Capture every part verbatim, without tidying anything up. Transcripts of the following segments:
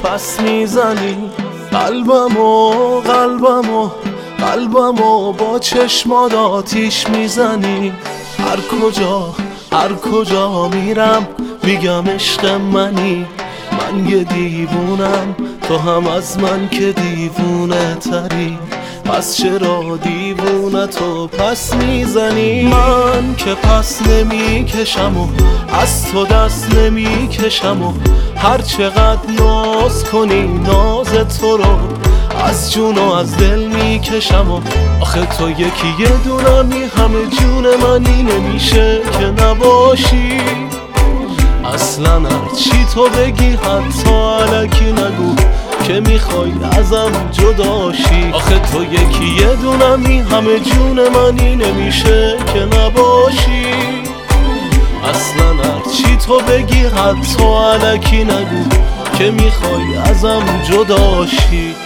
پس میزنی قلبمو قلبمو قلبمو با چشمات آتیش میزنی. هر کجا هر کجا میرم میگم عشق منی. من یه دیوونم تو هم از من که دیوونه تری. پس چرا دیوونه تو پس میزنی؟ من که پس نمیکشم و از تو دست نمیکشم و هر چقدر ناز کنی ناز تو رو از جون و از دل میکشم و آخه تو یکی یه دونمی همه جون منی نمیشه که نباشی. اصلا هر چی تو بگی حتی الکی نگو که میخوای ازم جداشی. آخه تو یکی یه دونمی همه جون منی نمیشه که نباشی. اصلا هر چی تو بگی حتی الکی نگو که میخوای ازم جداشی.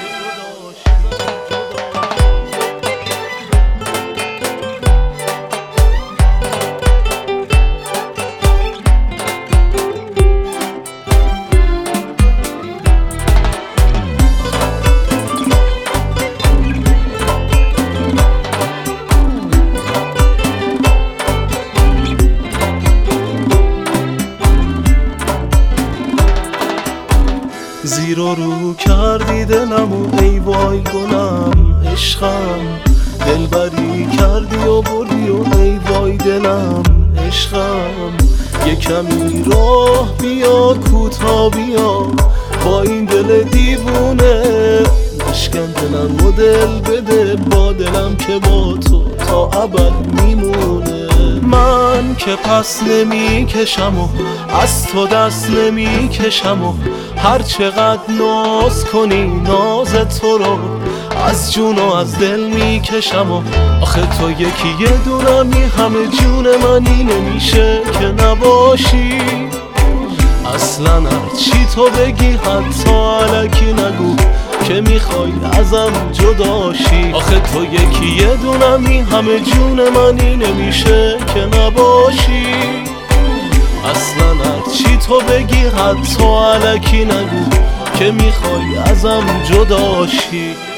زیر و رو کردی دلمو ای وای گلم عشقم. دلبری کردی و بردی و ای وای دلم عشقم. یه کمی راه بیا کوتا بیا با این دل دیوونه. بشکن دلم و دل بده با دلم که با تو تا ابد میمونه. من که پس نمیکشم و از تو دست نمیکشم و هر چقدر ناز کنی ناز تو رو از جون و از دل میکشم و آخه تو یکی یه دونمی همه جون منی نمیشه که نباشی. اصلا هر چی تو بگی حتی الکی نگو که میخوای ازم جداشی. آخه تو یکی یه دونمی همه جون منی نمیشه که نباشی. اصلا هر چی تو بگی حتی الکی نگو که میخوای ازم جداشی.